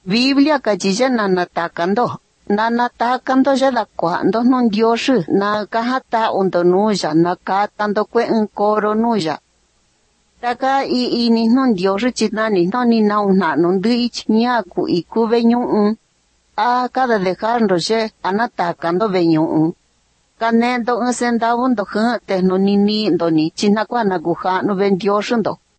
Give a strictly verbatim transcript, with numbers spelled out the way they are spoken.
Biblia kachiya na natakando. Na natakando ya da cuando no Dios na kahata undo nuya na katando kwe nkoro nuya. Taka i ini no Dios chinani no ni na una no ndi ichniaku iku beñu. A cada dejarlo ye anatakando beñu. Kanendo un centavo ndo gente no ni ni ndo ni chinakwa na guja no ben Dios ndo.